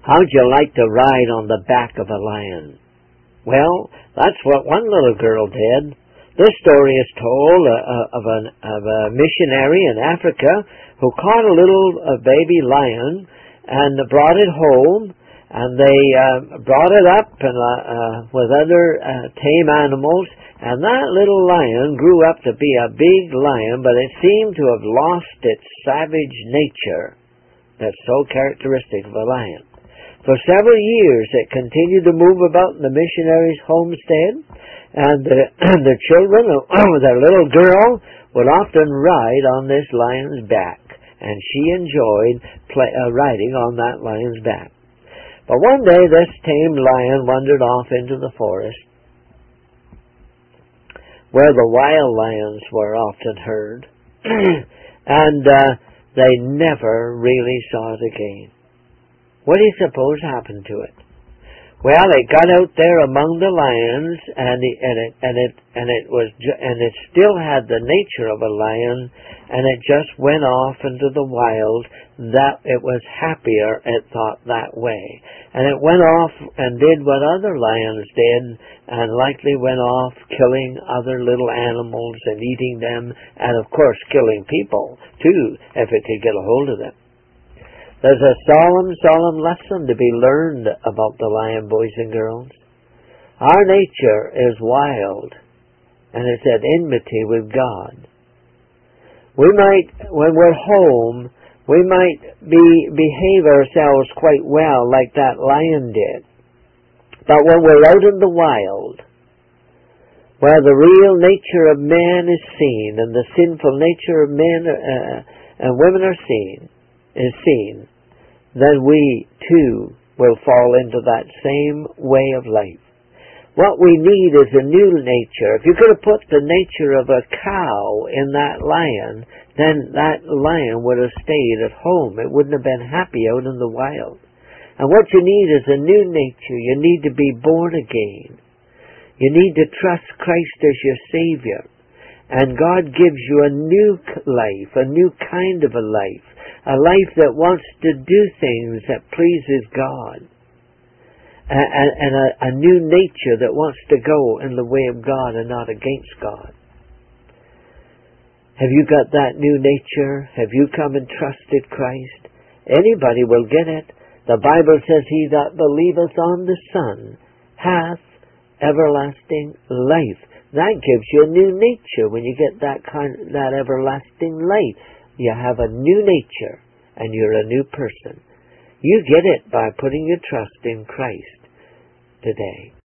How'd you like to ride on the back of a lion? Well, that's what one little girl did. This story is told of a missionary in Africa who caught a little baby lion and brought it home, and they brought it up and with other tame animals, and that little lion grew up to be a big lion, but it seemed to have lost its savage nature that's so characteristic of a lion. For several years it continued to move about in the missionary's homestead, and the children, their little girl, would often ride on this lion's back, and she enjoyed riding on that lion's back. But one day this tame lion wandered off into the forest, where the wild lions were often heard, and they never really saw it again. What do you suppose happened to it? Well, it got out there among the lions, and it still had the nature of a lion, and it just went off into the wild. That it was happier, it thought, that way, and it went off and did what other lions did, and likely went off killing other little animals and eating them, and of course killing people too, if it could get a hold of them. There's a solemn lesson to be learned about the lion, boys and girls. Our nature is wild, and it's at enmity with God. We might, when we're home, we might behave ourselves quite well like that lion did. But when we're out in the wild, where the real nature of man is seen, and the sinful nature of men and women is seen, then we too will fall into that same way of life. What we need is a new nature. If you could have put the nature of a cow in that lion, then that lion would have stayed at home. It wouldn't have been happy out in the wild. And what you need is a new nature. You need to be born again. You need to trust Christ as your Savior. And God gives you a new life, a new kind of a life that wants to do things that pleases God, and a new nature that wants to go in the way of God and not against God. Have you got that new nature? Have you come and trusted Christ? Anybody will get it. The Bible says, "He that believeth on the Son hath everlasting life." That gives you a new nature. When you get that everlasting life, you have a new nature, and you're a new person. You get it by putting your trust in Christ today.